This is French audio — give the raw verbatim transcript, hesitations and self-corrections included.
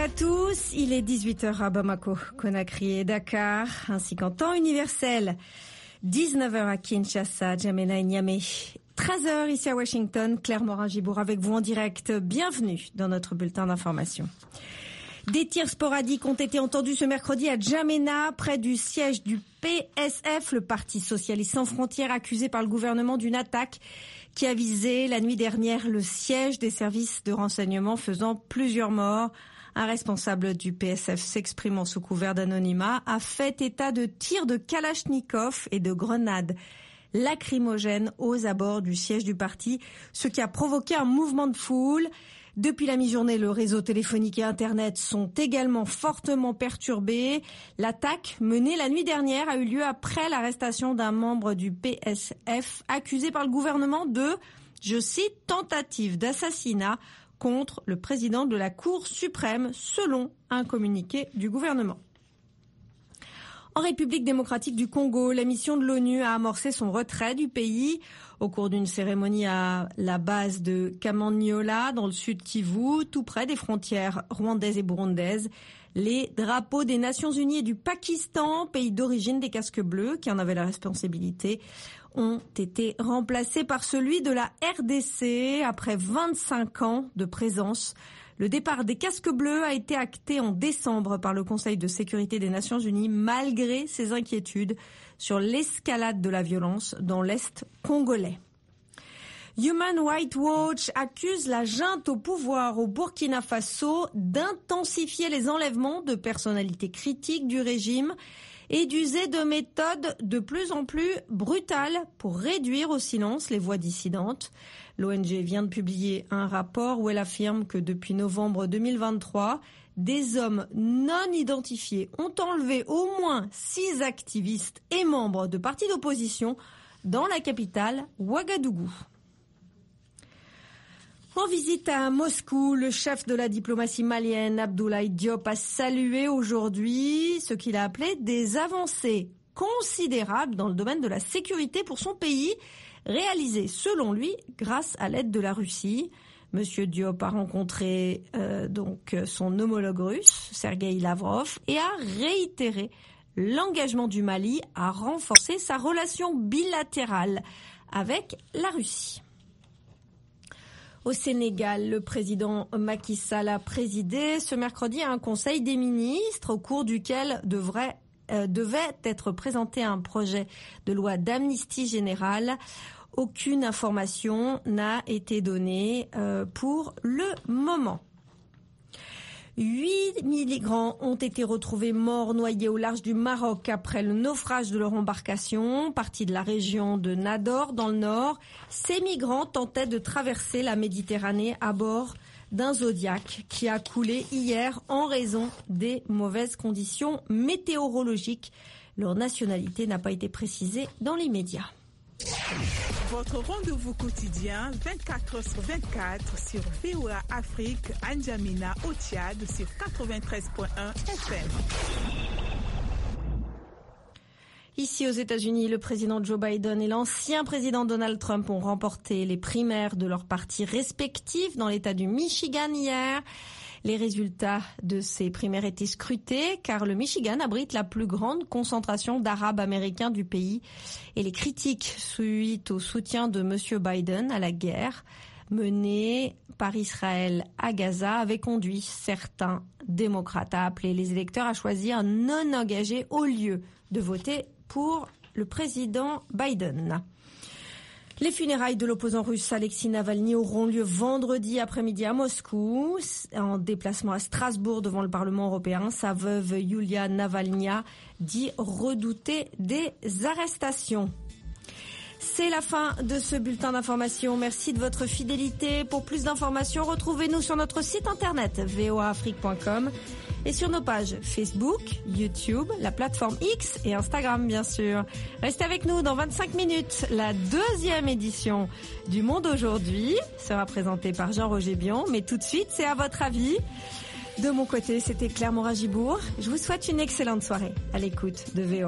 à tous, il est dix-huit heures à Bamako, Conakry et Dakar, ainsi qu'en temps universel. dix-neuf heures à Kinshasa, N'Djamena et Niamey. treize heures ici à Washington, Claire Morin-Gibour avec vous en direct. Bienvenue dans notre bulletin d'information. Des tirs sporadiques ont été entendus ce mercredi à N'Djamena, près du siège du P S F, le Parti socialiste sans frontières, accusé par le gouvernement d'une attaque qui a visé la nuit dernière le siège des services de renseignement, faisant plusieurs morts. Un responsable du P S F s'exprimant sous couvert d'anonymat a fait état de tirs de Kalachnikov et de grenades lacrymogènes aux abords du siège du parti, ce qui a provoqué un mouvement de foule. Depuis la mi-journée, le réseau téléphonique et Internet sont également fortement perturbés. L'attaque menée la nuit dernière a eu lieu après l'arrestation d'un membre du P S F accusé par le gouvernement de, je cite, tentative d'assassinat contre le président de la Cour suprême, selon un communiqué du gouvernement. En République démocratique du Congo, la mission de l'ONU a amorcé son retrait du pays au cours d'une cérémonie à la base de Kamanyola, dans le sud Kivu, tout près des frontières rwandaises et burundaises. Les drapeaux des Nations Unies et du Pakistan, pays d'origine des casques bleus, qui en avaient la responsabilité, ont été remplacés par celui de la R D C après vingt-cinq ans de présence. Le départ des casques bleus a été acté en décembre par le Conseil de sécurité des Nations Unies, malgré ses inquiétudes sur l'escalade de la violence dans l'Est congolais. Human Rights Watch accuse la junte au pouvoir au Burkina Faso d'intensifier les enlèvements de personnalités critiques du régime et d'user de méthodes de plus en plus brutales pour réduire au silence les voix dissidentes. L'O N G vient de publier un rapport où elle affirme que depuis novembre deux mille vingt-trois, des hommes non identifiés ont enlevé au moins six activistes et membres de partis d'opposition dans la capitale, Ouagadougou. En visite à Moscou, le chef de la diplomatie malienne, Abdoulaye Diop, a salué aujourd'hui ce qu'il a appelé des avancées considérables dans le domaine de la sécurité pour son pays, réalisées selon lui grâce à l'aide de la Russie. Monsieur Diop a rencontré euh, donc son homologue russe, Sergueï Lavrov, et a réitéré l'engagement du Mali à renforcer sa relation bilatérale avec la Russie. Au Sénégal, le président Macky Sall a présidé ce mercredi un conseil des ministres au cours duquel devrait, euh, devait être présenté un projet de loi d'amnistie générale. Aucune information n'a été donnée euh, pour le moment. Huit migrants ont été retrouvés morts noyés au large du Maroc après le naufrage de leur embarcation, partie de la région de Nador dans le nord. Ces migrants tentaient de traverser la Méditerranée à bord d'un Zodiac qui a coulé hier en raison des mauvaises conditions météorologiques. Leur nationalité n'a pas été précisée dans les médias. Votre rendez-vous quotidien vingt-quatre heures sur vingt-quatre sur V O A Afrique, à N'Djamena au Tchad sur quatre-vingt-treize virgule un F M. Ici aux États-Unis, le président Joe Biden et l'ancien président Donald Trump ont remporté les primaires de leurs partis respectifs dans l'État du Michigan hier. Les résultats de ces primaires étaient scrutés car le Michigan abrite la plus grande concentration d'Arabes américains du pays et les critiques suite au soutien de M. Biden à la guerre menée par Israël à Gaza avaient conduit certains démocrates à appeler les électeurs à choisir un non engagé au lieu de voter pour le président Biden. Les funérailles de l'opposant russe Alexei Navalny auront lieu vendredi après-midi à Moscou. En déplacement à Strasbourg devant le Parlement européen, sa veuve Yulia Navalnya dit redouter des arrestations. C'est la fin de ce bulletin d'information. Merci de votre fidélité. Pour plus d'informations, retrouvez-nous sur notre site internet v o a afrique point com et sur nos pages Facebook, YouTube, la plateforme X et Instagram, bien sûr. Restez avec nous dans vingt-cinq minutes. La deuxième édition du Monde aujourd'hui sera présentée par Jean-Roger Bion. Mais tout de suite, c'est à votre avis. De mon côté, c'était Claire Morin-Gibour. Je vous souhaite une excellente soirée à l'écoute de V O A.